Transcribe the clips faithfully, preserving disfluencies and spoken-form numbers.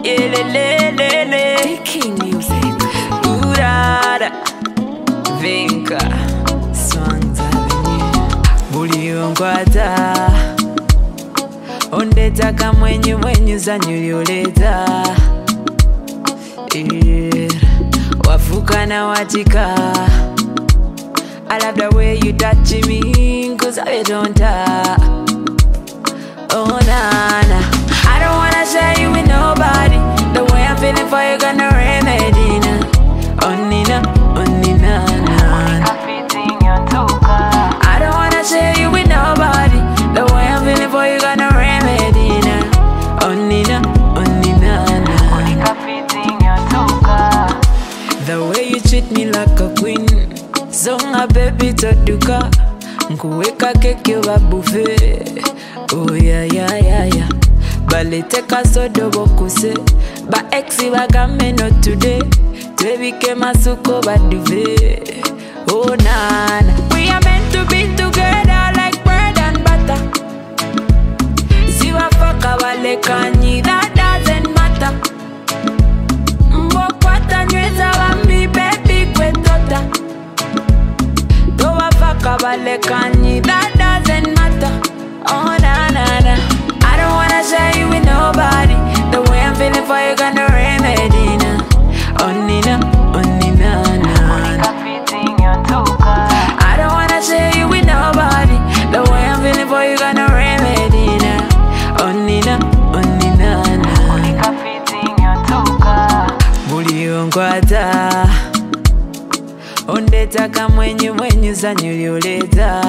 Yeah, le, le, le, le. Dicky music. Urara. Vinka. Swans Avenue. Buli onkwata. Ondeta kamwenyu mwenyu zanyu lyoleta. Yeah. Wafuka na watika. I love the way you touch me, cause I don't talk. Oh na na, I don't wanna share you with nobody. The way I'm feeling for you gonna remedy na. Oh nina, oh nina na. I don't wanna share you with nobody. The way I'm feeling for you gonna remedy na. Oh nina, oh nina na. The way you treat me like a queen. Zonga baby toduka. Nkuweka keki wa buffet. Oh yeah yeah yeah yeah. Baliteka sodo bokuse. Ba exi bagame not today. Twebike masuko baduve. Oh nana. We are meant to be together like bread and butter. Ziwa faka wale kanyi, that doesn't matter. Mbokwata nyweza wami baby kwetota. Doa faka wale kanyi, that doesn't matter. Oh na na na. I don't wanna share you with nobody. The way I'm feeling for you gonna remedy na. Oh nina, oh nina na. I don't wanna share you with nobody. The way I'm feeling for you gonna remedy na. Oh nina, oh nina na. Buli onkwata. Ondeta kamwenyu mwenyu zanyu lyoleta.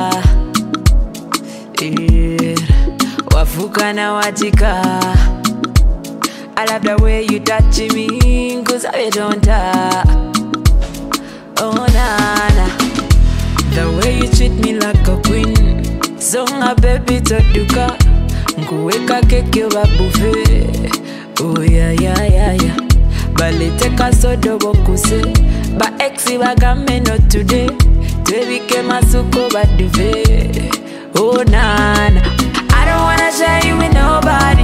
Yeah. Wafuka na watika. I love the way you touch me, cause I don't talk. Oh na na. The way you treat me like a queen. Zonga baby toduka. Nkuweka keki wa buffet. Oh yeah yeah yeah yeah. Baliteka sodo bokuse. Ba exi bagame not today. Twebike masuko baduve. Oh na na. I don't wanna share you with nobody.